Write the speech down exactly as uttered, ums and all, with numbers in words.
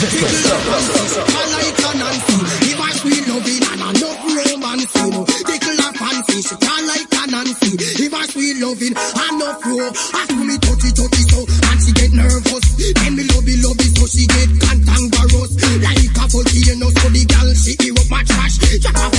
I like a Nancy. If I sweet loving and enough romance, you know. Tickle her fancy, she can't like a Nancy. If I sweet loving and enough ro, I do me touchy touchy so, and she get nervous. Then me love it, love it, so she get cantankerous. Like a volcano, so the girl she eat up my trash. Jack